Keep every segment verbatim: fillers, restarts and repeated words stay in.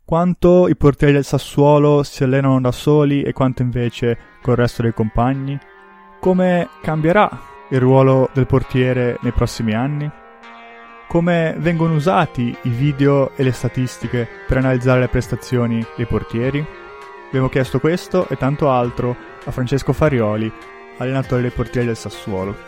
quanto i portieri del Sassuolo si allenano da soli e quanto invece col resto dei compagni? Come cambierà il ruolo del portiere nei prossimi anni? Come vengono usati i video e le statistiche per analizzare le prestazioni dei portieri? Abbiamo chiesto questo e tanto altro a Francesco Farioli, allenatore dei portieri del Sassuolo.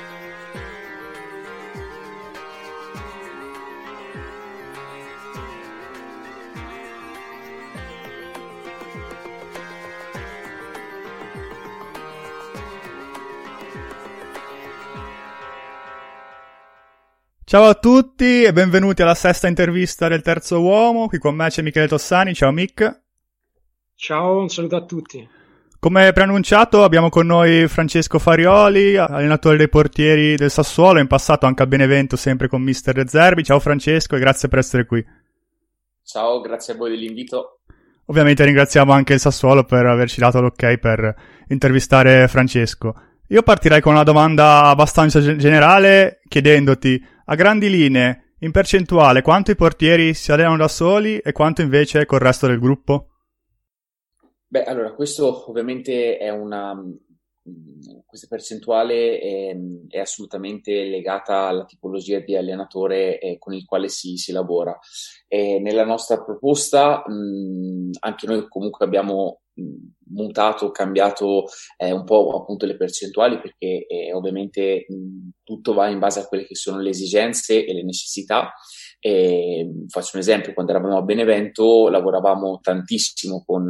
Ciao a tutti e benvenuti alla sesta intervista del Terzo Uomo. Qui con me c'è Michele Tossani. Ciao Mick. Ciao, un saluto a tutti. Come preannunciato abbiamo con noi Francesco Farioli, allenatore dei portieri del Sassuolo, in passato anche a Benevento sempre con mister De Zerbi. Ciao Francesco e grazie per essere qui. Ciao, grazie a voi dell'invito. Ovviamente ringraziamo anche il Sassuolo per averci dato l'ok per intervistare Francesco. Io partirei con una domanda abbastanza generale chiedendoti, a grandi linee, in percentuale, quanto i portieri si allenano da soli e quanto invece col resto del gruppo? Beh, allora, questo ovviamente è una... questa percentuale è, è assolutamente legata alla tipologia di allenatore eh, con il quale si, si lavora. E nella nostra proposta mh, anche noi comunque abbiamo mutato, cambiato eh, un po' appunto le percentuali perché eh, ovviamente mh, tutto va in base a quelle che sono le esigenze e le necessità. E, faccio un esempio: quando eravamo a Benevento lavoravamo tantissimo con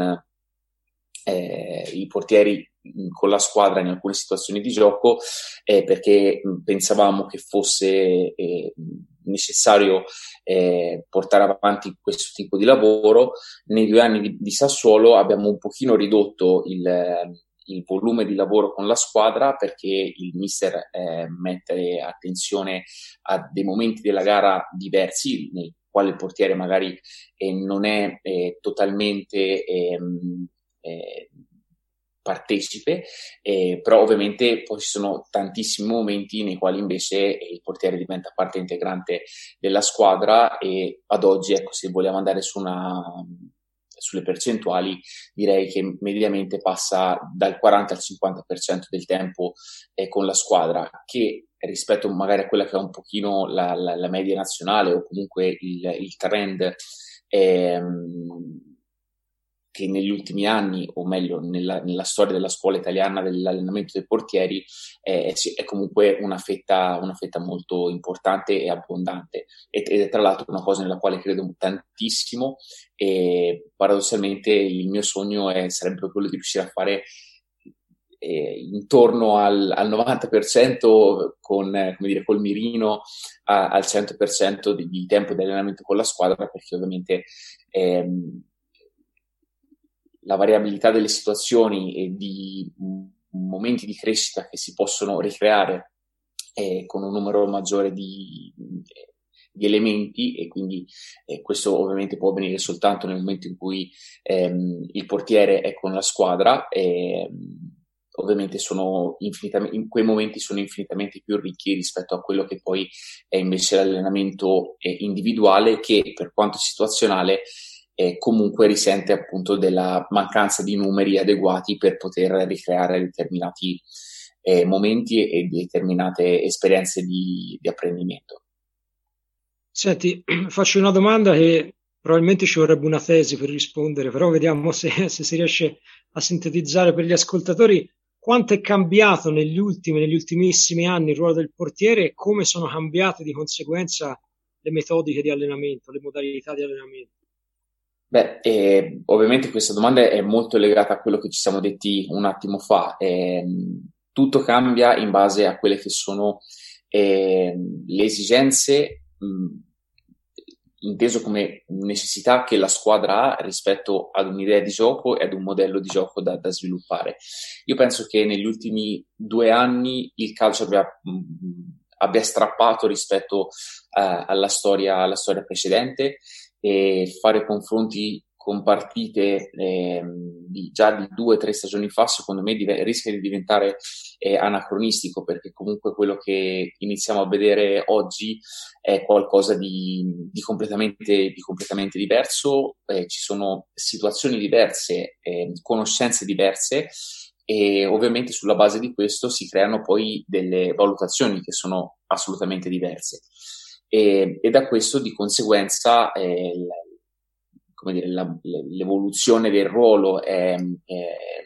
eh, i portieri mh, con la squadra in alcune situazioni di gioco eh, perché mh, pensavamo che fosse eh, necessario eh, portare avanti questo tipo di lavoro. Nei due anni di, di Sassuolo abbiamo un pochino ridotto il, il volume di lavoro con la squadra perché il mister eh, mette attenzione a dei momenti della gara diversi nei quali il portiere magari eh, non è eh, totalmente ehm, eh, partecipe, eh, però ovviamente poi ci sono tantissimi momenti nei quali invece il portiere diventa parte integrante della squadra e ad oggi, ecco, se vogliamo andare su una, sulle percentuali, direi che mediamente passa dal quaranta al cinquanta per cento del tempo eh, con la squadra, che rispetto magari a quella che è un pochino la, la, la media nazionale o comunque il, il trend ehm, che negli ultimi anni, o meglio nella, nella storia della scuola italiana dell'allenamento dei portieri, eh, è comunque una fetta, una fetta molto importante e abbondante, ed è tra l'altro una cosa nella quale credo tantissimo e paradossalmente il mio sogno è, sarebbe quello di riuscire a fare eh, intorno al, al novanta per cento con, eh, come dire, col mirino a, al cento per cento di, di tempo di allenamento con la squadra, perché ovviamente ehm, la variabilità delle situazioni e di momenti di crescita che si possono ricreare eh, con un numero maggiore di, di elementi, e quindi eh, questo ovviamente può avvenire soltanto nel momento in cui ehm, il portiere è con la squadra. E, ovviamente sono infinitamente, in quei momenti sono infinitamente più ricchi rispetto a quello che poi è invece l'allenamento eh, individuale, che per quanto situazionale e comunque risente appunto della mancanza di numeri adeguati per poter ricreare determinati eh, momenti e determinate esperienze di, di apprendimento. Senti, faccio una domanda che probabilmente ci vorrebbe una tesi per rispondere, però vediamo se, se si riesce a sintetizzare per gli ascoltatori. Quanto è cambiato negli ultimi, negli ultimissimi anni il ruolo del portiere e come sono cambiate di conseguenza le metodiche di allenamento, le modalità di allenamento? Beh, eh, ovviamente questa domanda è molto legata a quello che ci siamo detti un attimo fa. Eh, tutto cambia in base a quelle che sono eh, le esigenze, mh, inteso come necessità che la squadra ha rispetto ad un'idea di gioco e ad un modello di gioco da, da sviluppare. Io penso che negli ultimi due anni il calcio abbia, mh, abbia strappato rispetto uh, alla storia, alla storia precedente, e fare confronti con partite ehm, di, già di due o tre stagioni fa, secondo me div- rischia di diventare eh, anacronistico, perché comunque quello che iniziamo a vedere oggi è qualcosa di, di, completamente, di completamente diverso, eh, ci sono situazioni diverse, eh, conoscenze diverse, e ovviamente sulla base di questo si creano poi delle valutazioni che sono assolutamente diverse, e, e da questo di conseguenza eh, la, come dire, la, l'evoluzione del ruolo è, è,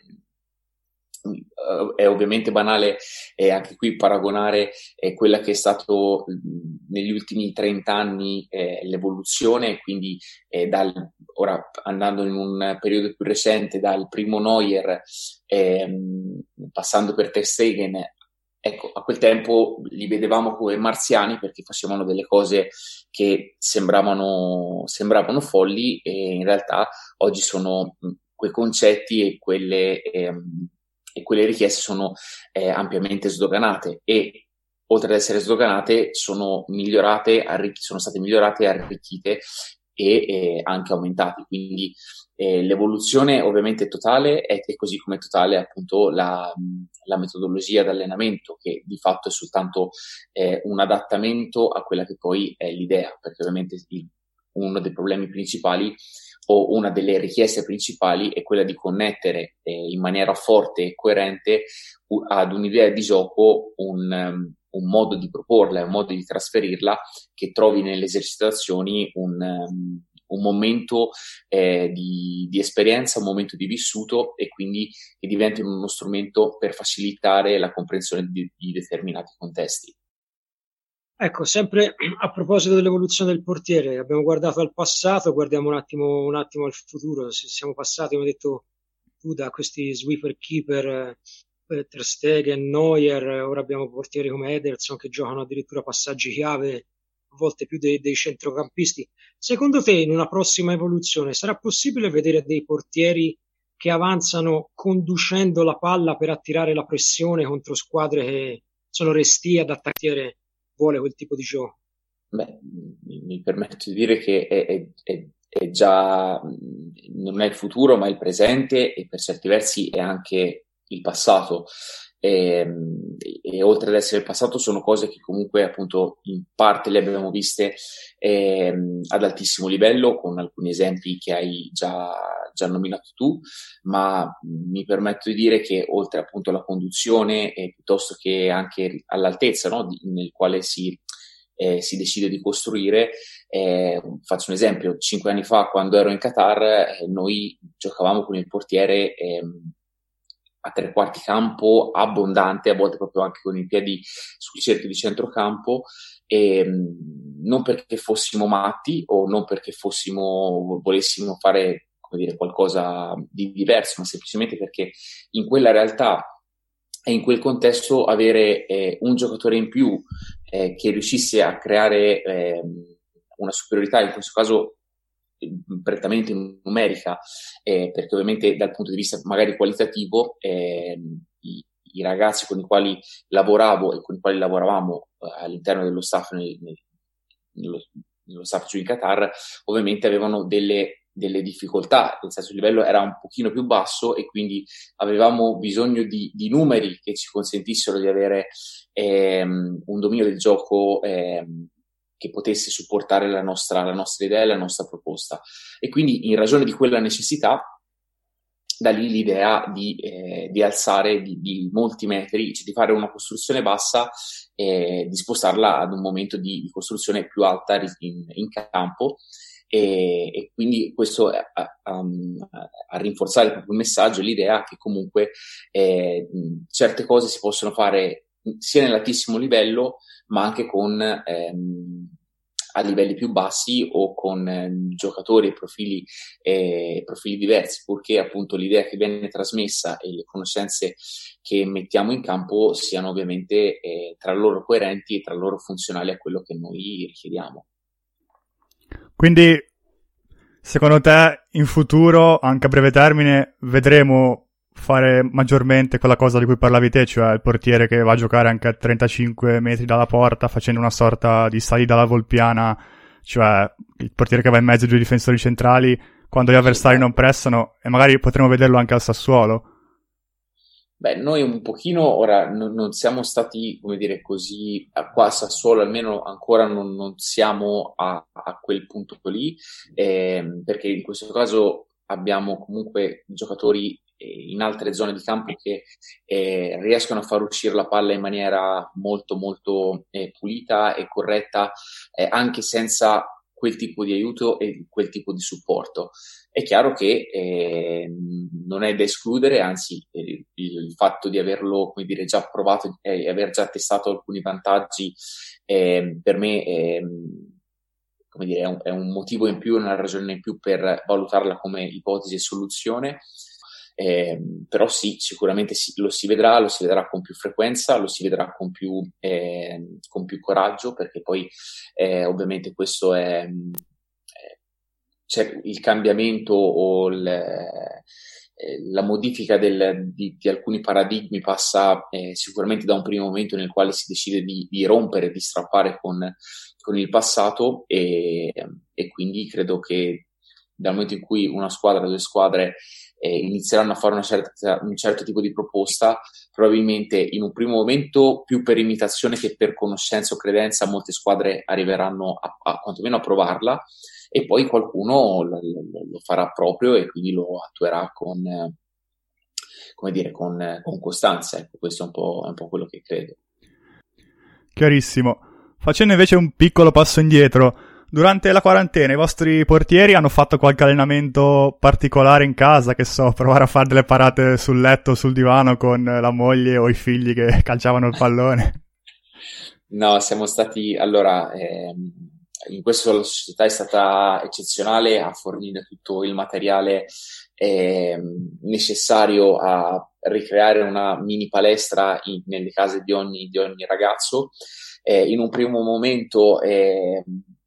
è ovviamente banale eh, anche qui paragonare eh, quella che è stato negli ultimi trenta anni eh, l'evoluzione, quindi eh, dal, ora andando in un periodo più recente, dal primo Neuer eh, passando per Ter Stegen. Ecco, a quel tempo li vedevamo come marziani perché facevano delle cose che sembravano, sembravano folli, e in realtà oggi sono quei concetti e quelle, ehm, e quelle richieste sono eh, ampiamente sdoganate, e oltre ad essere sdoganate sono migliorate, arricch- sono state migliorate, arricchite e eh, anche aumentate. Quindi eh, l'evoluzione ovviamente è totale, è, è così come è totale appunto la, la metodologia d'allenamento, che di fatto è soltanto eh, un adattamento a quella che poi è l'idea, perché ovviamente il, uno dei problemi principali o una delle richieste principali è quella di connettere eh, in maniera forte e coerente u- ad un'idea di gioco un, um, un modo di proporla, un modo di trasferirla che trovi nelle esercitazioni un, um, un momento eh, di, di esperienza, un momento di vissuto, e quindi che diventi uno strumento per facilitare la comprensione di, di determinati contesti. Ecco, sempre a proposito dell'evoluzione del portiere, abbiamo guardato al passato, guardiamo un attimo, un attimo al futuro. Se siamo passati, come hai detto tu, da questi sweeper keeper, eh, Ter Stegen, Neuer, ora abbiamo portieri come Ederson che giocano addirittura passaggi chiave, a volte più dei, dei centrocampisti. Secondo te, in una prossima evoluzione, sarà possibile vedere dei portieri che avanzano conducendo la palla per attirare la pressione contro squadre che sono restie ad attaccare? Vuole quel tipo di gioco? Beh, mi, mi permetto di dire che è, è, è, è già, non è il futuro, ma è il presente, e per certi versi è anche il passato. E, e oltre ad essere il passato sono cose che comunque appunto in parte le abbiamo viste eh, ad altissimo livello, con alcuni esempi che hai già, già nominato tu, ma mi permetto di dire che oltre appunto alla conduzione e piuttosto che anche all'altezza, no, di, nel quale si Eh, si decide di costruire. Eh, faccio un esempio: cinque anni fa, quando ero in Qatar, eh, noi giocavamo con il portiere eh, a tre quarti campo abbondante, a volte proprio anche con i piedi sul cerchio di centrocampo, e non perché fossimo matti o non perché fossimo volessimo fare, come dire, qualcosa di diverso, ma semplicemente perché in quella realtà e in quel contesto avere eh, un giocatore in più eh, che riuscisse a creare eh, una superiorità, in questo caso eh, prettamente numerica, eh, perché ovviamente dal punto di vista magari qualitativo eh, i, i ragazzi con i quali lavoravo e con i quali lavoravamo eh, all'interno dello staff nel, nel, nello, nello staff giù in Qatar, ovviamente avevano delle delle difficoltà, nel senso il livello era un pochino più basso, e quindi avevamo bisogno di, di numeri che ci consentissero di avere ehm, un dominio del gioco ehm, che potesse supportare la nostra, la nostra idea e la nostra proposta. E quindi, in ragione di quella necessità, da lì l'idea di, eh, di alzare di, di molti metri, cioè di fare una costruzione bassa e di spostarla ad un momento di, di costruzione più alta in, in campo. E, e quindi questo a, a, a rinforzare proprio il messaggio, l'idea che comunque eh, certe cose si possono fare sia nell'altissimo livello, ma anche con ehm, a livelli più bassi o con eh, giocatori e profili, eh, profili diversi, purché appunto l'idea che viene trasmessa e le conoscenze che mettiamo in campo siano ovviamente eh, tra loro coerenti e tra loro funzionali a quello che noi richiediamo. Quindi, secondo te, in futuro, anche a breve termine, vedremo fare maggiormente quella cosa di cui parlavi te, cioè il portiere che va a giocare anche a trentacinque metri dalla porta, facendo una sorta di salita alla volpiana, cioè il portiere che va in mezzo ai due difensori centrali, quando gli avversari non pressano, e magari potremo vederlo anche al Sassuolo. Beh, noi un pochino ora non, non siamo stati, come dire, così, qua a Sassuolo almeno ancora non, non siamo a, a quel punto lì, eh, perché in questo caso abbiamo comunque giocatori eh, in altre zone di campo che eh, riescono a far uscire la palla in maniera molto molto eh, pulita e corretta, eh, anche senza quel tipo di aiuto e quel tipo di supporto. È chiaro che eh, non è da escludere, anzi eh, il, il fatto di averlo, come dire, già provato e eh, aver già testato alcuni vantaggi eh, per me eh, come dire, è un, è un motivo in più, una ragione in più per valutarla come ipotesi e soluzione. Eh, però sì, sicuramente sì, lo si vedrà, lo si vedrà con più frequenza, lo si vedrà con più, eh, con più coraggio, perché poi eh, ovviamente questo è, è c'è il cambiamento o il, eh, la modifica del, di, di alcuni paradigmi passa eh, sicuramente da un primo momento nel quale si decide di, di rompere, di strappare con, con il passato e, e quindi credo che dal momento in cui una squadra o due squadre eh, inizieranno a fare una certa, un certo tipo di proposta, probabilmente in un primo momento più per imitazione che per conoscenza o credenza molte squadre arriveranno a, a quantomeno a provarla e poi qualcuno lo, lo, lo farà proprio e quindi lo attuerà con, eh, come dire, con, con costanza. Ecco, questo è un po', è un po' quello che credo. Chiarissimo. Facendo invece un piccolo passo indietro, durante la quarantena i vostri portieri hanno fatto qualche allenamento particolare in casa, che so, provare a fare delle parate sul letto, sul divano con la moglie o i figli che calciavano il pallone? No, siamo stati, allora, ehm, in questo la società è stata eccezionale a fornire tutto il materiale ehm, necessario a ricreare una mini palestra in, nelle case di ogni, di ogni ragazzo. Eh, in un primo momento eh,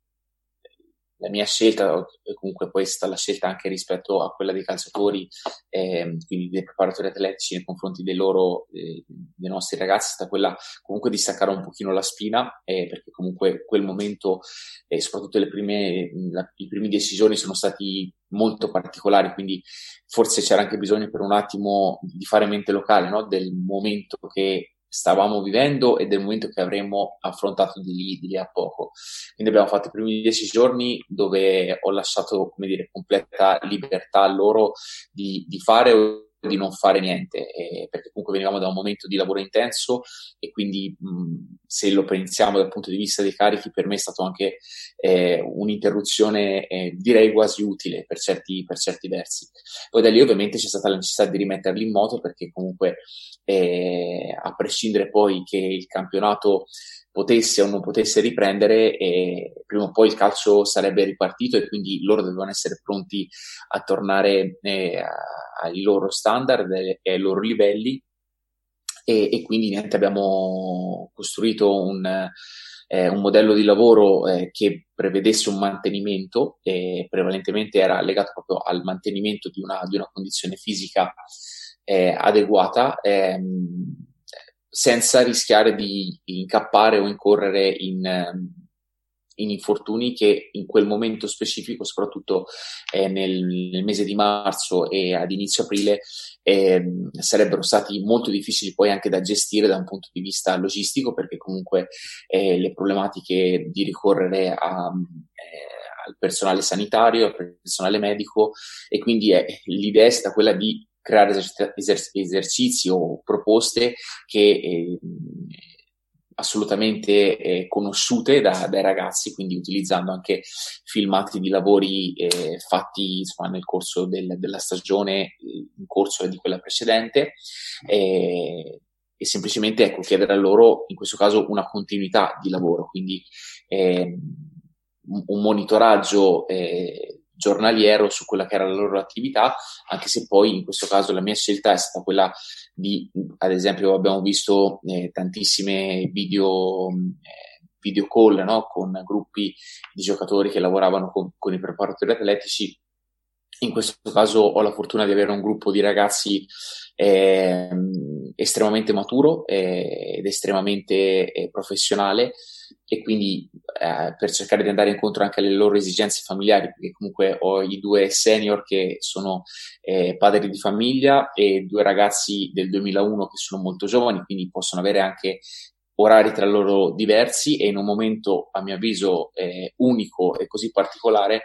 la mia scelta, e comunque poi è stata la scelta anche rispetto a quella dei calciatori, eh, quindi dei preparatori atletici nei confronti dei loro, eh, dei nostri ragazzi, è stata quella comunque di staccare un pochino la spina, eh, perché comunque quel momento, eh, soprattutto le prime, la, i primi dieci giorni sono stati molto particolari, quindi forse c'era anche bisogno per un attimo di fare mente locale, no? Del momento che stavamo vivendo e del momento che avremmo affrontato di lì, di lì a poco. Quindi abbiamo fatto i primi dieci giorni dove ho lasciato, come dire, completa libertà a loro di, di fare o di non fare niente, eh, perché comunque venivamo da un momento di lavoro intenso e quindi mh, se lo pensiamo dal punto di vista dei carichi, per me è stato anche eh, un'interruzione eh, direi quasi utile per certi, per certi versi. Poi da lì ovviamente c'è stata la necessità di rimetterli in moto, perché comunque eh, a prescindere poi che il campionato potesse o non potesse riprendere, eh, prima o poi il calcio sarebbe ripartito e quindi loro dovevano essere pronti a tornare eh, ai loro standard e ai loro livelli e, e quindi niente, abbiamo costruito un, eh, un modello di lavoro eh, che prevedesse un mantenimento e prevalentemente era legato proprio al mantenimento di una, di una condizione fisica eh, adeguata, ehm, senza rischiare di incappare o incorrere in, in infortuni che in quel momento specifico, soprattutto eh, nel, nel mese di marzo e ad inizio aprile, eh, sarebbero stati molto difficili poi anche da gestire da un punto di vista logistico, perché comunque eh, le problematiche di ricorrere a, eh, al personale sanitario, al personale medico, e quindi eh, l'idea è stata quella di creare eser- eser- esercizi o proposte che eh, assolutamente eh, conosciute da, dai ragazzi, quindi utilizzando anche filmati di lavori eh, fatti insomma, nel corso del, della stagione eh, in corso di quella precedente eh, e semplicemente ecco, chiedere a loro in questo caso una continuità di lavoro, quindi eh, un monitoraggio eh, giornaliero su quella che era la loro attività, anche se poi in questo caso la mia scelta è stata quella di, ad esempio abbiamo visto eh, tantissime video, eh, video call, no? Con gruppi di giocatori che lavoravano con, con i preparatori atletici. In questo caso ho la fortuna di avere un gruppo di ragazzi eh, estremamente maturo eh, ed estremamente eh, professionale, e quindi eh, per cercare di andare incontro anche alle loro esigenze familiari, perché comunque ho i due senior che sono eh, padri di famiglia e due ragazzi del duemilauno che sono molto giovani, quindi possono avere anche orari tra loro diversi, e in un momento a mio avviso eh, unico e così particolare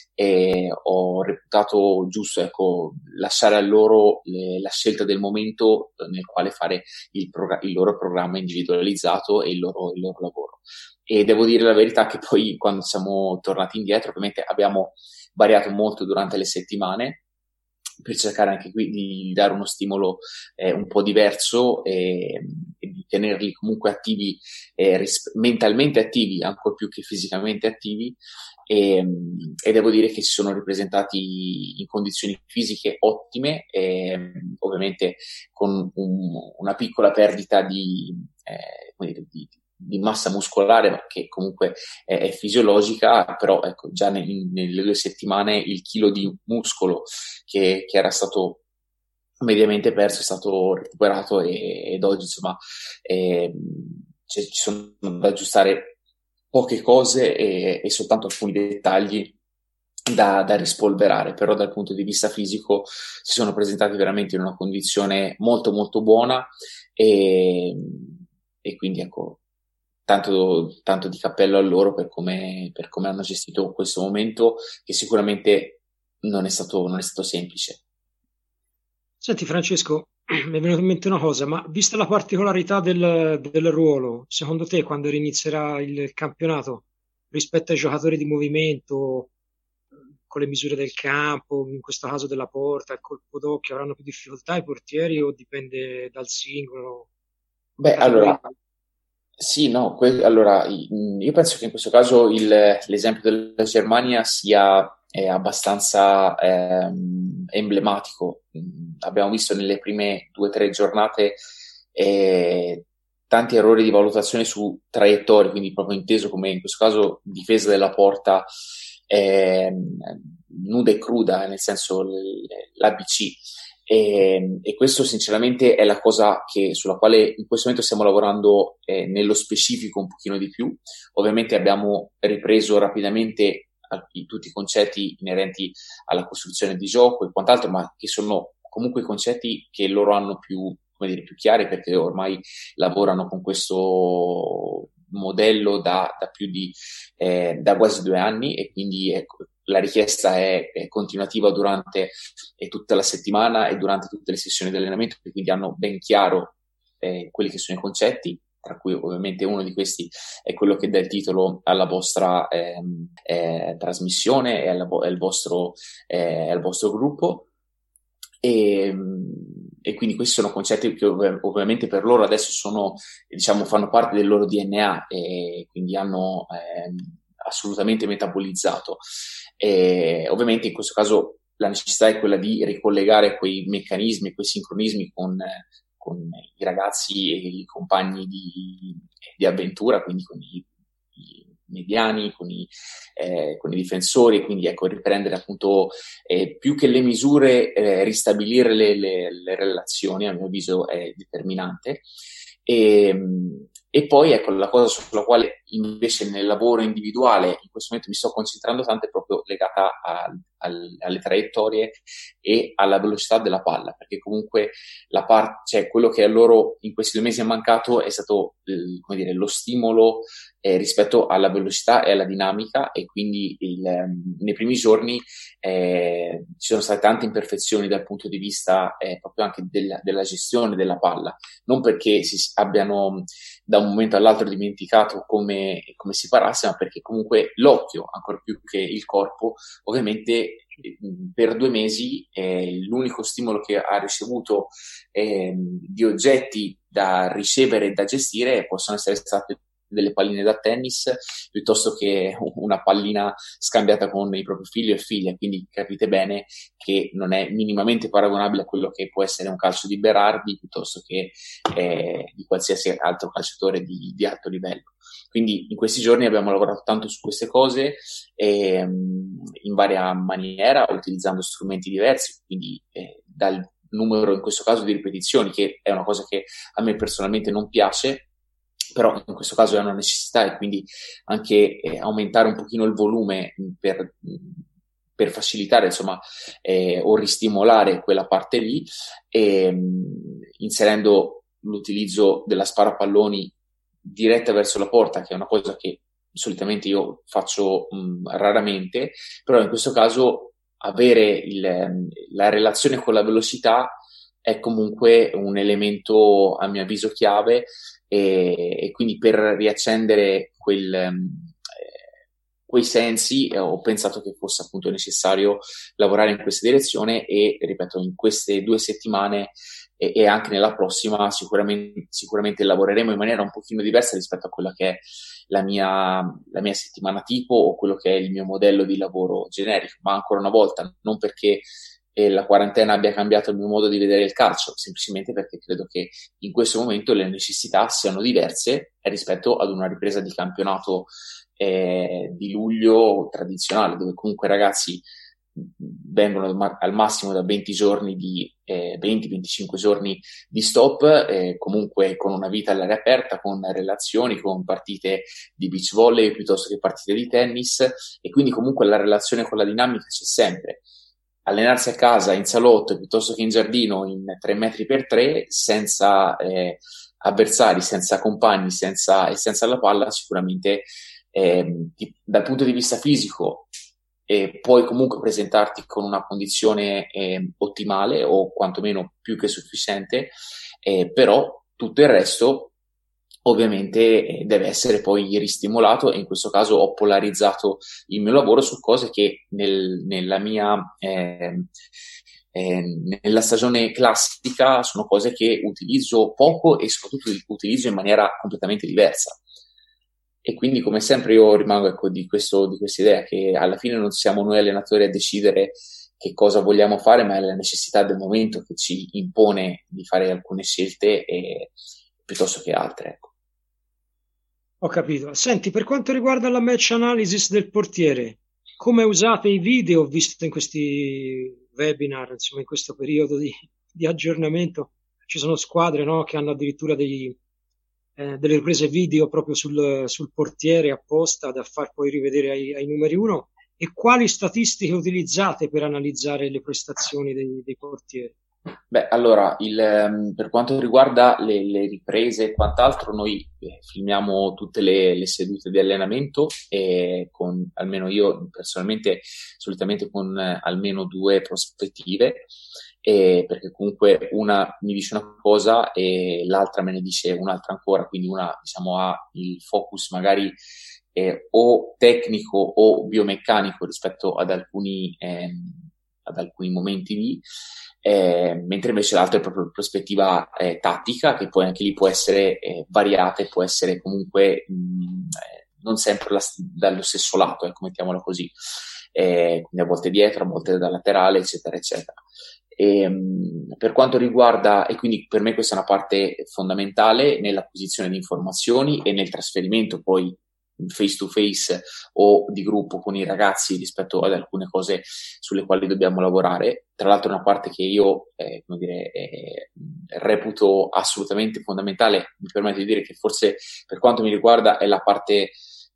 e ho reputato giusto, ecco, lasciare a loro le, la scelta del momento nel quale fare il, progr- il loro programma individualizzato e il loro, il loro lavoro. E devo dire la verità che poi, quando siamo tornati indietro, ovviamente abbiamo variato molto durante le settimane per cercare anche qui di dare uno stimolo eh, un po' diverso e, e di tenerli comunque attivi, eh, ris- mentalmente attivi, ancor più che fisicamente attivi. E, e devo dire che si sono ripresentati in condizioni fisiche ottime, e, ovviamente con un, una piccola perdita di, eh, come dire, di, di massa muscolare, ma che comunque è, è fisiologica, però ecco, già ne, in, nelle due settimane il chilo di muscolo che, che era stato mediamente perso è stato recuperato, e, ed oggi insomma eh, ci sono da aggiustare poche cose e, e soltanto alcuni dettagli da, da rispolverare, però dal punto di vista fisico si sono presentati veramente in una condizione molto molto buona, e, e quindi ecco, tanto, tanto di cappello a loro per come, per come hanno gestito questo momento, che sicuramente non è stato, non è stato semplice. Senti Francesco, mi è venuta in mente una cosa, ma vista la particolarità del, del ruolo, secondo te quando inizierà il campionato, rispetto ai giocatori di movimento, con le misure del campo, in questo caso della porta, il colpo d'occhio, avranno più difficoltà i portieri o dipende dal singolo? Beh, allora, sì, no, que- allora, io penso che in questo caso il- l'esempio della Germania sia eh, abbastanza ehm, emblematico. Mm, Abbiamo visto nelle prime due o tre giornate eh, tanti errori di valutazione su traiettorie, quindi proprio inteso come in questo caso difesa della porta ehm, nuda e cruda, nel senso l'A B C. E, e questo sinceramente è la cosa che, sulla quale in questo momento stiamo lavorando eh, nello specifico un pochino di più. Ovviamente abbiamo ripreso rapidamente alc- tutti i concetti inerenti alla costruzione di gioco e quant'altro, ma che sono comunque concetti che loro hanno più, come dire, più chiari, perché ormai lavorano con questo modello da, da più di eh, da quasi due anni, e quindi ecco, la richiesta è, è continuativa durante eh, tutta la settimana e durante tutte le sessioni di allenamento, quindi hanno ben chiaro eh, quelli che sono i concetti, tra cui ovviamente uno di questi è quello che dà il titolo alla vostra ehm, eh, trasmissione e alla, al, vostro, eh, al vostro gruppo. E, e quindi questi sono concetti che ov- ovviamente per loro adesso sono, diciamo, fanno parte del loro D N A, e quindi hanno ehm, assolutamente metabolizzato. E ovviamente in questo caso la necessità è quella di ricollegare quei meccanismi, quei sincronismi con, con i ragazzi e i compagni di, di avventura, quindi con i, i mediani, con i, eh, con i difensori, quindi ecco, riprendere appunto eh, più che le misure, eh, ristabilire le, le, le relazioni, a mio avviso è determinante. E, e poi ecco, la cosa sulla quale invece nel lavoro individuale in questo momento mi sto concentrando tanto è proprio legata a, a, alle traiettorie e alla velocità della palla, perché comunque la parte, cioè quello che a loro in questi due mesi è mancato è stato eh, come dire, lo stimolo eh, rispetto alla velocità e alla dinamica, e quindi il, nei primi giorni eh, ci sono state tante imperfezioni dal punto di vista eh, proprio anche della, della gestione della palla, non perché si abbiano da un momento all'altro dimenticato come, come si parasse, ma perché comunque l'occhio, ancora più che il corpo, ovviamente per due mesi eh, l'unico stimolo che ha ricevuto eh, di oggetti da ricevere e da gestire possono essere state delle palline da tennis piuttosto che una pallina scambiata con i propri figli e figlie, quindi capite bene che non è minimamente paragonabile a quello che può essere un calcio di Berardi piuttosto che eh, di qualsiasi altro calciatore di, di alto livello. Quindi in questi giorni abbiamo lavorato tanto su queste cose eh, in varia maniera, utilizzando strumenti diversi, quindi eh, dal numero in questo caso di ripetizioni, che è una cosa che a me personalmente non piace, però in questo caso è una necessità, e quindi anche eh, aumentare un pochino il volume per, per facilitare, insomma, eh, o ristimolare quella parte lì, e, mh, inserendo l'utilizzo della sparapalloni diretta verso la porta, che è una cosa che solitamente io faccio mh, raramente, però in questo caso avere il, la relazione con la velocità è comunque un elemento, a mio avviso, chiave, e, e quindi per riaccendere quel, eh, quei sensi eh, ho pensato che fosse appunto necessario lavorare in questa direzione, e ripeto, in queste due settimane e, e anche nella prossima sicuramente, sicuramente lavoreremo in maniera un pochino diversa rispetto a quella che è la mia, la mia settimana tipo, o quello che è il mio modello di lavoro generico, ma ancora una volta non perché e la quarantena abbia cambiato il mio modo di vedere il calcio, semplicemente perché credo che in questo momento le necessità siano diverse rispetto ad una ripresa di campionato eh, di luglio tradizionale, dove comunque i ragazzi vengono ma- al massimo da venti giorni di eh, venti venticinque giorni di stop, eh, comunque con una vita all'aria aperta, con relazioni, con partite di beach volley piuttosto che partite di tennis, e quindi comunque la relazione con la dinamica c'è sempre. Allenarsi a casa in salotto piuttosto che in giardino in tre metri per tre, senza eh, avversari, senza compagni, senza, e senza la palla, sicuramente eh, ti, dal punto di vista fisico eh, puoi comunque presentarti con una condizione eh, ottimale, o quantomeno più che sufficiente, eh, però tutto il resto ovviamente eh, deve essere poi ristimolato, e in questo caso ho polarizzato il mio lavoro su cose che nel, nella mia eh, eh, nella stagione classica sono cose che utilizzo poco, e soprattutto utilizzo in maniera completamente diversa. E quindi, come sempre, io rimango ecco, di questo, di questa idea che alla fine non siamo noi allenatori a decidere che cosa vogliamo fare, ma è la necessità del momento che ci impone di fare alcune scelte e, piuttosto che altre, ecco. Ho capito. Senti, per quanto riguarda la match analysis del portiere, come usate i video? Ho visto in questi webinar, insomma, in questo periodo di, di aggiornamento, ci sono squadre, no, che hanno addirittura dei, eh, delle riprese video proprio sul, sul portiere apposta da far poi rivedere ai, ai numeri uno. E quali statistiche utilizzate per analizzare le prestazioni dei, dei portieri? Beh, allora, il, ehm, per quanto riguarda le, le riprese e quant'altro, noi eh, filmiamo tutte le, le sedute di allenamento, e con, almeno io personalmente, solitamente con eh, almeno due prospettive, e perché comunque una mi dice una cosa e l'altra me ne dice un'altra ancora, quindi una, diciamo, ha il focus magari eh, o tecnico o biomeccanico rispetto ad alcuni, ehm, ad alcuni momenti lì. Eh, mentre invece l'altra è proprio prospettiva eh, tattica, che poi anche lì può essere eh, variata, e può essere comunque mh, eh, non sempre la, dallo stesso lato, ecco, mettiamola così, eh, quindi a volte dietro, a volte da laterale, eccetera, eccetera. E, mh, per quanto riguarda, e quindi per me questa è una parte fondamentale nell'acquisizione di informazioni e nel trasferimento poi face to face o di gruppo con i ragazzi rispetto ad alcune cose sulle quali dobbiamo lavorare. Tra l'altro è una parte che io eh, come dire, eh, reputo assolutamente fondamentale. Mi permetto di dire che forse per quanto mi riguarda è la parte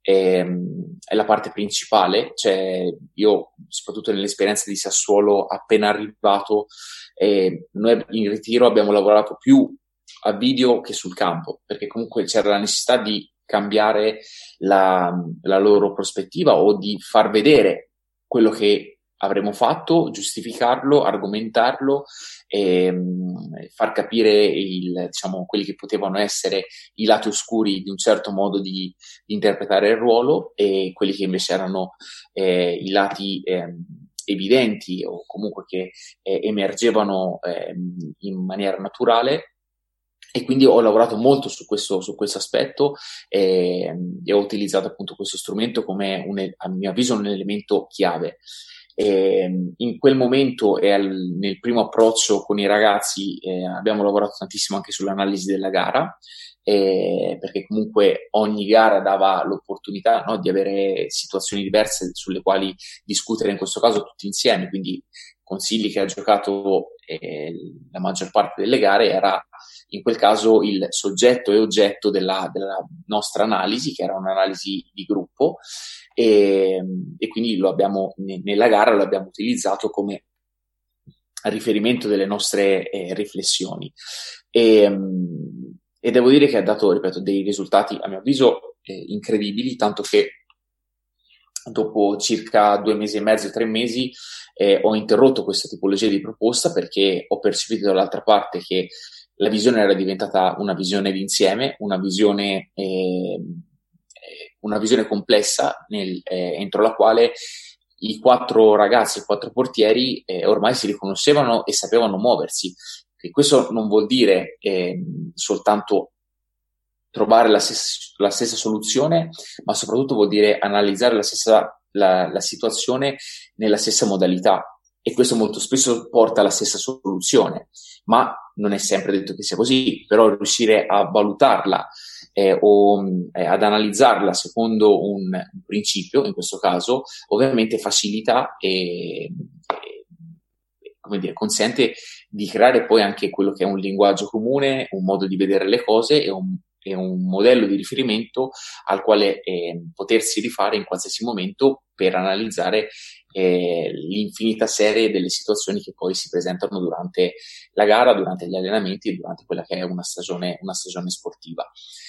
ehm, è la parte principale. Cioè, io soprattutto nell'esperienza di Sassuolo appena arrivato, eh, noi in ritiro abbiamo lavorato più a video che sul campo, perché comunque c'era la necessità di cambiare la, la loro prospettiva, o di far vedere quello che avremmo fatto, giustificarlo, argomentarlo, e mh, far capire il, diciamo, quelli che potevano essere i lati oscuri di un certo modo di, di interpretare il ruolo, e quelli che invece erano eh, i lati eh, evidenti, o comunque che eh, emergevano eh, in maniera naturale. E quindi ho lavorato molto su questo, su questo aspetto, e, e ho utilizzato appunto questo strumento come, un, a mio avviso, un elemento chiave. E in quel momento e al, nel primo approccio con i ragazzi eh, abbiamo lavorato tantissimo anche sull'analisi della gara, eh, perché comunque ogni gara dava l'opportunità, no, di avere situazioni diverse sulle quali discutere, in questo caso tutti insieme. Quindi Consigli, che ha giocato eh, la maggior parte delle gare era in quel caso il soggetto e oggetto della, della nostra analisi, che era un'analisi di gruppo, e, e quindi lo abbiamo, nella gara lo abbiamo utilizzato come riferimento delle nostre eh, riflessioni. E, e devo dire che ha dato, ripeto, dei risultati, a mio avviso, eh, incredibili, tanto che dopo circa due mesi e mezzo, tre mesi, eh, ho interrotto questa tipologia di proposta perché ho percepito dall'altra parte che la visione era diventata una visione d'insieme, una visione, eh, una visione complessa nel, eh, entro la quale i quattro ragazzi, i quattro portieri eh, ormai si riconoscevano e sapevano muoversi. E questo non vuol dire eh, soltanto trovare la stessa, la stessa soluzione, ma soprattutto vuol dire analizzare la stessa la, la situazione nella stessa modalità, e questo molto spesso porta alla stessa soluzione, ma non è sempre detto che sia così. Però riuscire a valutarla eh, o eh, ad analizzarla secondo un, un principio, in questo caso, ovviamente facilita e, e come dire, consente di creare poi anche quello che è un linguaggio comune, un modo di vedere le cose e un è un modello di riferimento al quale eh, potersi rifare in qualsiasi momento per analizzare eh, l'infinita serie delle situazioni che poi si presentano durante la gara, durante gli allenamenti e durante quella che è una stagione, una stagione sportiva.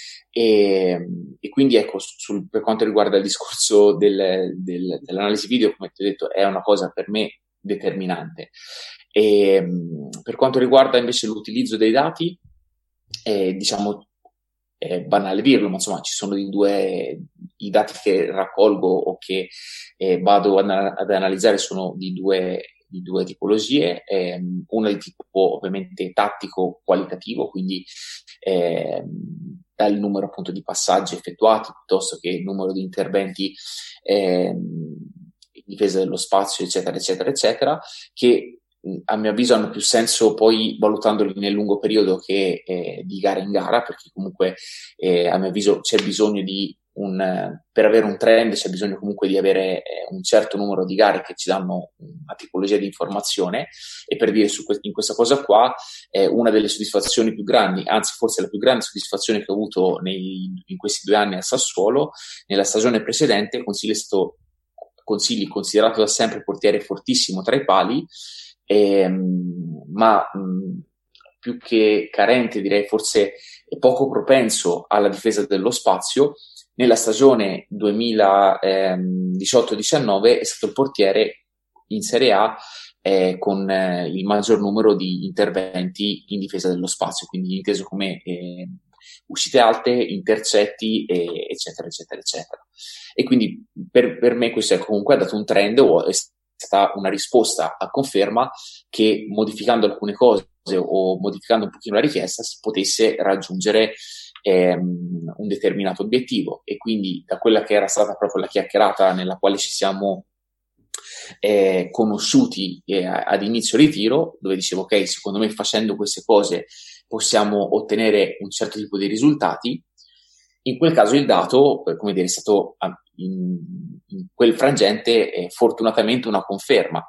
E, e quindi ecco, sul, per quanto riguarda il discorso del, del, dell'analisi video, come ti ho detto, è una cosa per me determinante. E, per quanto riguarda invece l'utilizzo dei dati, eh, diciamo, è banale dirlo, ma insomma ci sono i due, i dati che raccolgo o che eh, vado ad, ad analizzare sono di due, di due tipologie, eh, una di tipo ovviamente tattico qualitativo, quindi eh, dal numero appunto di passaggi effettuati piuttosto che il numero di interventi eh, in difesa dello spazio, eccetera, eccetera, eccetera, che a mio avviso hanno più senso poi valutandoli nel lungo periodo che eh, di gara in gara, perché comunque eh, a mio avviso c'è bisogno di un, per avere un trend c'è bisogno comunque di avere eh, un certo numero di gare che ci danno una tipologia di informazione. E per dire su que- in questa cosa qua eh, una delle soddisfazioni più grandi, anzi forse la più grande soddisfazione che ho avuto nei, in questi due anni a Sassuolo, nella stagione precedente Consigli è stato Consigli considerato da sempre portiere fortissimo tra i pali, Eh, ma mh, più che carente, direi forse poco propenso alla difesa dello spazio. Nella stagione duemiladiciotto diciannove è stato il portiere in Serie A eh, con eh, il maggior numero di interventi in difesa dello spazio, quindi inteso come eh, uscite alte, intercetti, eh, eccetera, eccetera, eccetera. E quindi per, per me questo è comunque ha dato un trend, o è stata una risposta a conferma che modificando alcune cose o modificando un pochino la richiesta si potesse raggiungere ehm, un determinato obiettivo. E quindi da quella che era stata proprio la chiacchierata nella quale ci siamo eh, conosciuti eh, ad inizio ritiro, dove dicevo ok, secondo me facendo queste cose possiamo ottenere un certo tipo di risultati, in quel caso il dato, eh, come dire, è stato in, in quel frangente eh, fortunatamente una conferma,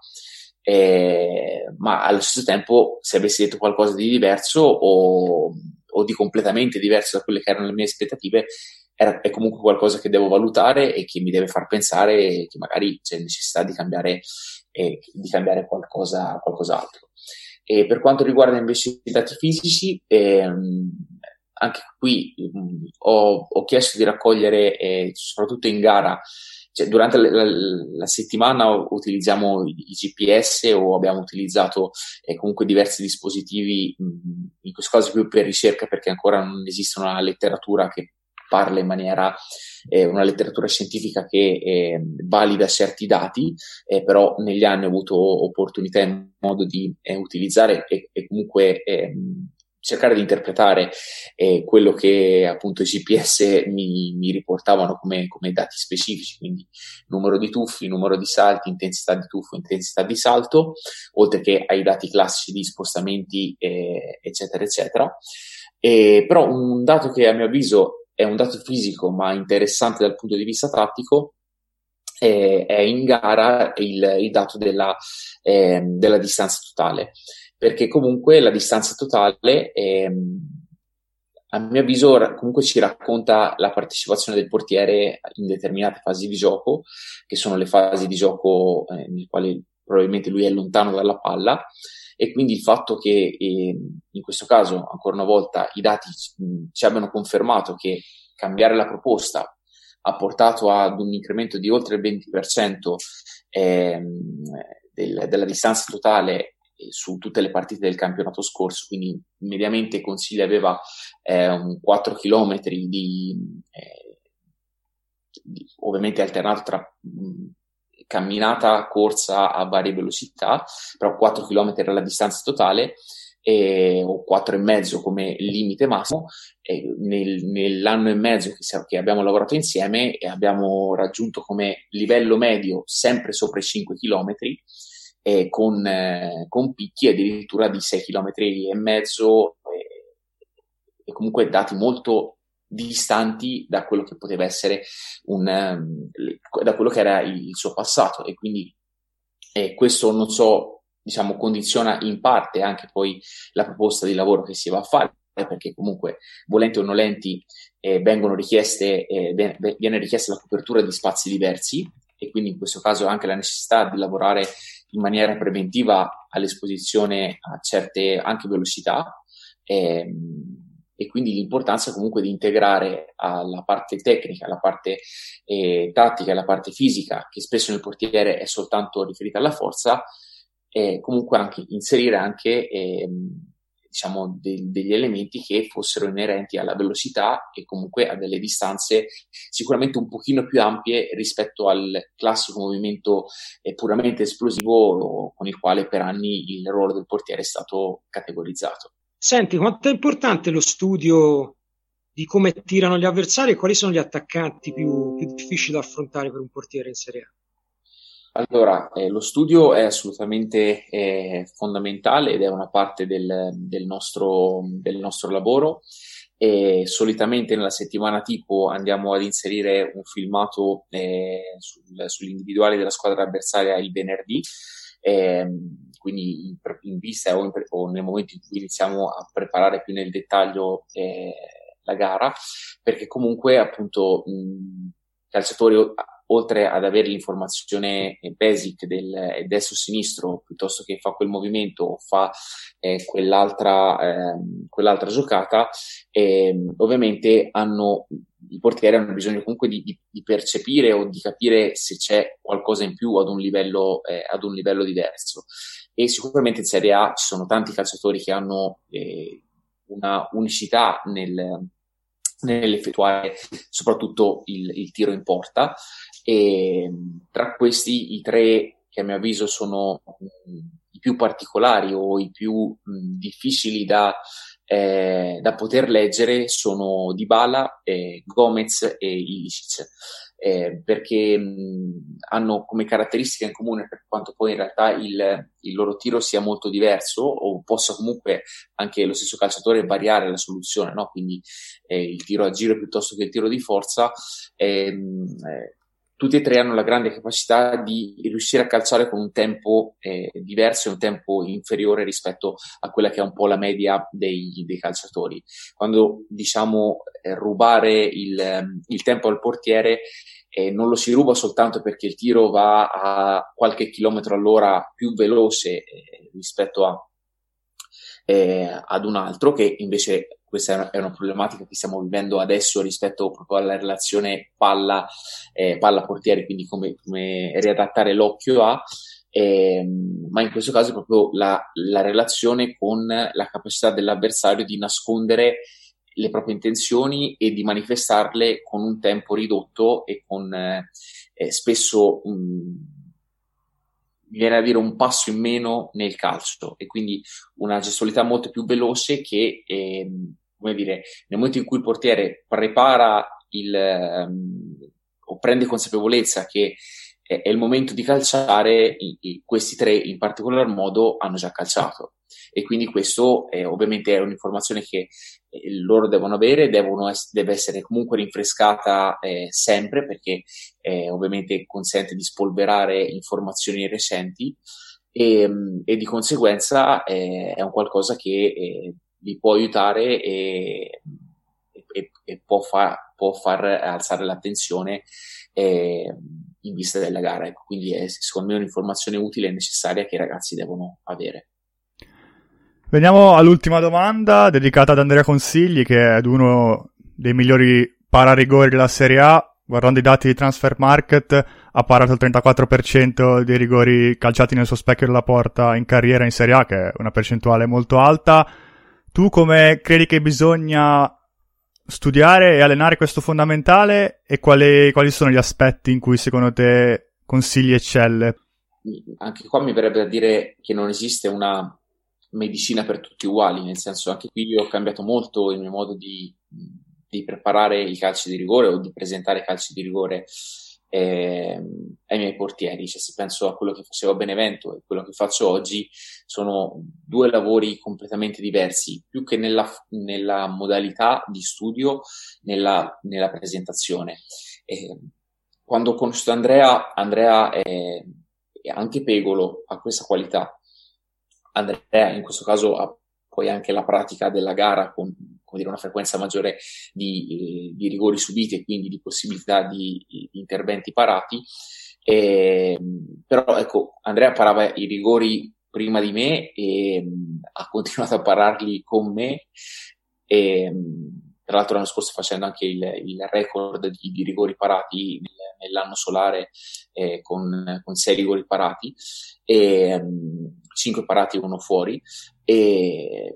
eh, ma allo stesso tempo se avessi detto qualcosa di diverso o, o di completamente diverso da quelle che erano le mie aspettative, era, è comunque qualcosa che devo valutare e che mi deve far pensare che magari c'è necessità di cambiare, eh, di cambiare qualcosa, qualcos'altro. E per quanto riguarda invece i dati fisici, ehm, anche qui mh, ho, ho chiesto di raccogliere, eh, soprattutto in gara, cioè durante la, la, la settimana utilizziamo i, i G P S o abbiamo utilizzato eh, comunque diversi dispositivi, mh, in questo caso più per ricerca, perché ancora non esiste una letteratura che parla in maniera, eh, una letteratura scientifica che eh, valida certi dati, eh, però negli anni ho avuto opportunità e modo di eh, utilizzare e, e comunque eh, cercare di interpretare eh, quello che appunto i G P S mi, mi riportavano come, come dati specifici, quindi numero di tuffi, numero di salti, intensità di tuffo, intensità di salto, oltre che ai dati classici di spostamenti, eh, eccetera, eccetera. E, però un dato che a mio avviso è un dato fisico ma interessante dal punto di vista tattico è, è in gara il, il dato della, eh, della distanza totale, perché comunque la distanza totale ehm, a mio avviso comunque ci racconta la partecipazione del portiere in determinate fasi di gioco, che sono le fasi di gioco eh, nelle quali probabilmente lui è lontano dalla palla, e quindi il fatto che eh, in questo caso, ancora una volta, i dati mh, ci abbiano confermato che cambiare la proposta ha portato ad un incremento di oltre il venti per cento ehm, del, della distanza totale su tutte le partite del campionato scorso, quindi mediamente Consigli aveva eh, un quattro chilometri di, eh, di ovviamente alternato tra mh, camminata, corsa a varie velocità, però quattro chilometri era la distanza totale, eh, o quattro e mezzo come limite massimo. Eh, nel, nell'anno e mezzo che, che abbiamo lavorato insieme e abbiamo raggiunto come livello medio sempre sopra i cinque chilometri, eh, con, eh, con picchi addirittura di sei chilometri e mezzo, eh, e comunque dati molto distanti da quello che poteva essere un, um, da quello che era il suo passato, e quindi eh, questo non so, diciamo, condiziona in parte anche poi la proposta di lavoro che si va a fare, perché comunque volenti o nolenti eh, vengono richieste, eh, viene richiesta la copertura di spazi diversi, e quindi in questo caso anche la necessità di lavorare in maniera preventiva all'esposizione a certe anche velocità, ehm, e quindi l'importanza comunque di integrare alla parte tecnica, alla parte eh, tattica, alla parte fisica, che spesso nel portiere è soltanto riferita alla forza, e comunque anche inserire anche eh, diciamo de- degli elementi che fossero inerenti alla velocità e comunque a delle distanze sicuramente un pochino più ampie rispetto al classico movimento eh, puramente esplosivo con il quale per anni il ruolo del portiere è stato categorizzato. Senti, quanto è importante lo studio di come tirano gli avversari e quali sono gli attaccanti più, più difficili da affrontare per un portiere in Serie A? Allora, eh, lo studio è assolutamente eh, fondamentale ed è una parte del, del nostro, del nostro lavoro, e solitamente nella settimana tipo andiamo ad inserire un filmato eh, sul, sull'individuale della squadra avversaria il venerdì, eh, quindi in, in vista o, in, o nel momento in cui iniziamo a preparare più nel dettaglio eh, la gara, perché comunque appunto mh, calciatori oltre ad avere l'informazione basic del destro-sinistro, piuttosto che fa quel movimento o fa eh, quell'altra, eh, quell'altra giocata, eh, ovviamente hanno, i portieri hanno bisogno comunque di, di, di percepire o di capire se c'è qualcosa in più ad un livello, eh, ad un livello diverso. E sicuramente in Serie A ci sono tanti calciatori che hanno eh, una unicità nel nell'effettuare soprattutto il, il tiro in porta, e tra questi i tre che a mio avviso sono mh, i più particolari o i più mh, difficili da, eh, da poter leggere sono Dybala, eh, Gomez e Ilicic, eh, perché mh, hanno come caratteristica in comune, per quanto poi in realtà il, il loro tiro sia molto diverso o possa comunque anche lo stesso calciatore variare la soluzione, no? Quindi eh, il tiro a giro piuttosto che il tiro di forza, ehm, eh, tutti e tre hanno la grande capacità di riuscire a calciare con un tempo eh, diverso e un tempo inferiore rispetto a quella che è un po' la media dei, dei calciatori. Quando diciamo eh, rubare il, il tempo al portiere, eh, non lo si ruba soltanto perché il tiro va a qualche chilometro all'ora più veloce eh, rispetto a Eh, ad un altro, che invece questa è una, è una problematica che stiamo vivendo adesso rispetto proprio alla relazione palla eh, palla portiere, quindi come, come riadattare l'occhio a eh, ma in questo caso è proprio la, la relazione con la capacità dell'avversario di nascondere le proprie intenzioni e di manifestarle con un tempo ridotto e con eh, eh, spesso mh, viene a dire un passo in meno nel calcio, e quindi una gestualità molto più veloce che, eh, come dire, nel momento in cui il portiere prepara il, um, o prende consapevolezza che è, è il momento di calciare, i, i, questi tre in particolar modo hanno già calciato. E quindi questo eh, ovviamente è un'informazione che eh, loro devono avere, devono es- deve essere comunque rinfrescata eh, sempre, perché eh, ovviamente consente di spolverare informazioni recenti, e, e di conseguenza eh, è un qualcosa che eh, vi può aiutare e, e, e può, far, può far alzare l'attenzione eh, in vista della gara. Ecco, quindi è secondo me un'informazione utile e necessaria che i ragazzi devono avere. Veniamo all'ultima domanda dedicata ad Andrea Consigli, che è uno dei migliori pararigori della Serie A. Guardando i dati di Transfer Market, ha parato il trentaquattro per cento dei rigori calciati nel suo specchio della porta in carriera in Serie A, che è una percentuale molto alta. Tu come credi che bisogna studiare e allenare questo fondamentale, e quali, quali sono gli aspetti in cui secondo te Consigli eccelle? Anche qua mi verrebbe da dire che non esiste una medicina per tutti uguali, nel senso, anche qui io ho cambiato molto il mio modo di, di preparare i calci di rigore o di presentare i calci di rigore eh, ai miei portieri. Cioè, se penso a quello che facevo a Benevento e quello che faccio oggi, sono due lavori completamente diversi, più che nella, nella modalità di studio, nella, nella presentazione. Eh, quando ho conosciuto Andrea, Andrea è, e anche Pegolo ha questa qualità. Andrea in questo caso ha poi anche la pratica della gara con, come dire, una frequenza maggiore di, eh, di rigori subiti e quindi di possibilità di, di interventi parati. Eh, però ecco, Andrea parava i rigori prima di me e mh, ha continuato a pararli con me. E, mh, tra l'altro l'anno scorso facendo anche il, il record di, di rigori parati nel, nell'anno solare eh, con, con sei rigori parati e um, cinque parati e uno fuori, e,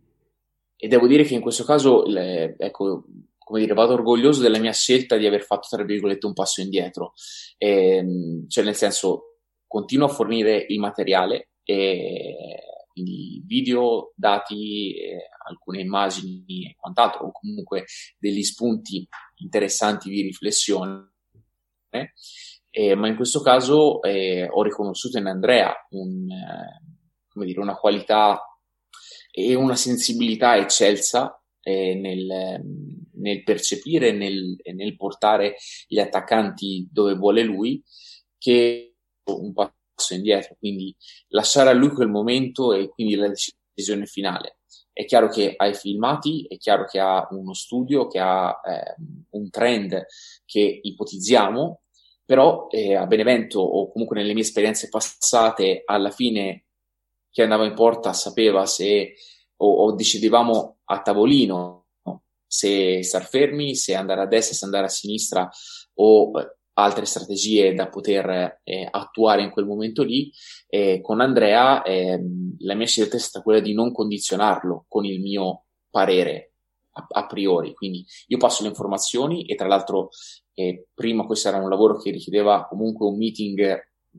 e devo dire che in questo caso le, ecco, come dire, vado orgoglioso della mia scelta di aver fatto tra virgolette un passo indietro, e, cioè nel senso, continuo a fornire il materiale e quindi video, dati, eh, alcune immagini e quant'altro, o comunque degli spunti interessanti di riflessione, eh? Eh, ma in questo caso eh, ho riconosciuto in Andrea un, eh, come dire, una qualità e una sensibilità eccelsa eh, nel, nel percepire e nel, nel portare gli attaccanti dove vuole lui, che un passo indietro, quindi lasciare a lui quel momento e quindi la decisione finale. È chiaro che ha i filmati, è chiaro che ha uno studio, che ha eh, un trend che ipotizziamo, però eh, a Benevento o comunque nelle mie esperienze passate, alla fine chi andava in porta sapeva se o, o decidevamo a tavolino, no? Se star fermi, se andare a destra, se andare a sinistra o eh, altre strategie da poter eh, attuare in quel momento lì. Eh, con Andrea eh, la mia scelta è stata quella di non condizionarlo con il mio parere a, a priori, quindi io passo le informazioni e tra l'altro eh, prima questo era un lavoro che richiedeva comunque un meeting,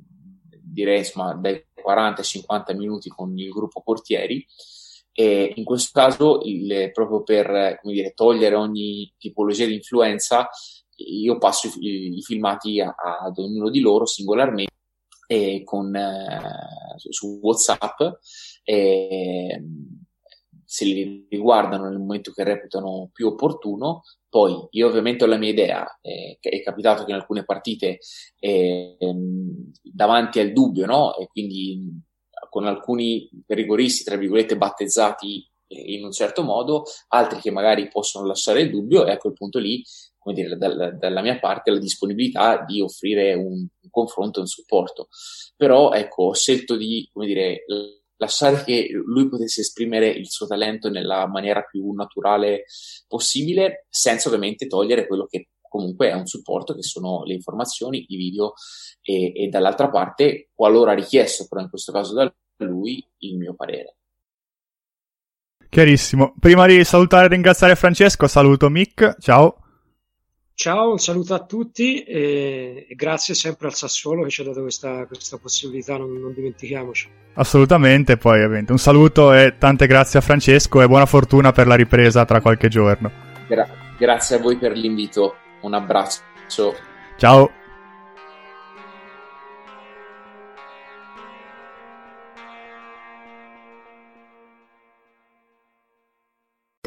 direi insomma dai quaranta ai cinquanta minuti con il gruppo portieri, e in questo caso il, proprio per come dire, togliere ogni tipologia di influenza, io passo i, i filmati a, ad ognuno di loro singolarmente e con, eh, su WhatsApp, e se li riguardano nel momento che reputano più opportuno. Poi io ovviamente ho la mia idea, eh, che è capitato che in alcune partite eh, davanti al dubbio, no? E quindi con alcuni rigoristi, tra virgolette, battezzati in un certo modo, altri che magari possono lasciare il dubbio, e a quel punto lì, come dire, dalla, dalla mia parte la disponibilità di offrire un, un confronto e un supporto. Però ecco, ho scelto di, come dire, lasciare che lui potesse esprimere il suo talento nella maniera più naturale possibile, senza ovviamente togliere quello che comunque è un supporto, che sono le informazioni, i video e, e dall'altra parte, qualora richiesto, però in questo caso da lui, il mio parere. Chiarissimo. Prima di salutare e ringraziare Francesco, saluto Mick, ciao. Ciao, un saluto a tutti e, e grazie sempre al Sassuolo che ci ha dato questa, questa possibilità, non, non dimentichiamoci. Assolutamente, poi ovviamente un saluto e tante grazie a Francesco e buona fortuna per la ripresa tra qualche giorno. Gra- grazie a voi per l'invito, un abbraccio. Ciao.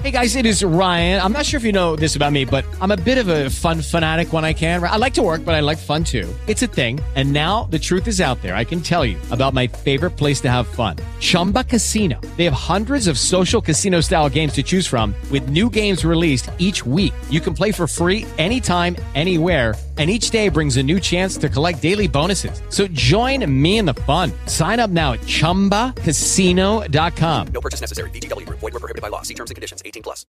Hey guys, it is Ryan. I'm not sure if you know this about me, but I'm a bit of a fun fanatic when I can. I like to work, but I like fun too. It's a thing. And now the truth is out there. I can tell you about my favorite place to have fun. Chumba Casino. They have hundreds of social casino style games to choose from with new games released each week. You can play for free anytime, anywhere. And each day brings a new chance to collect daily bonuses. So join me in the fun. Sign up now at chumba casino dot com. No purchase necessary. V G W Group. Void where prohibited by law. See terms and conditions. eighteen plus.